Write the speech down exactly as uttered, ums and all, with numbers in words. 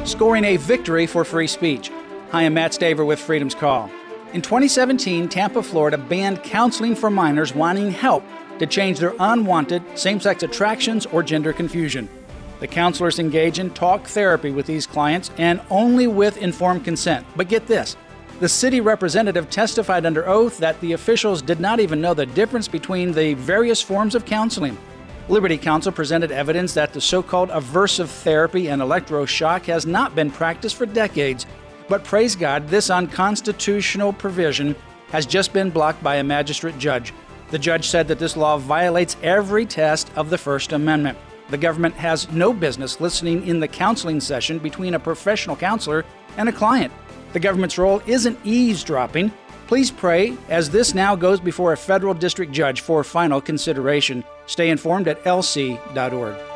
scoring a victory for free speech. Hi, I'm Matt Staver with Freedom's Call. In twenty seventeen, Tampa, Florida banned counseling for minors wanting help to change their unwanted same-sex attractions or gender confusion. The counselors engage in talk therapy with these clients and only with informed consent. But get this, the city representative testified under oath that the officials did not even know the difference between the various forms of counseling. Liberty Counsel presented evidence that the so-called aversive therapy and electroshock has not been practiced for decades. But praise God, this unconstitutional provision has just been blocked by a magistrate judge. The judge said that this law violates every test of the First Amendment. The government has no business listening in the counseling session between a professional counselor and a client. The government's role isn't eavesdropping. Please pray as this now goes before a federal district judge for final consideration. Stay informed at L C dot org.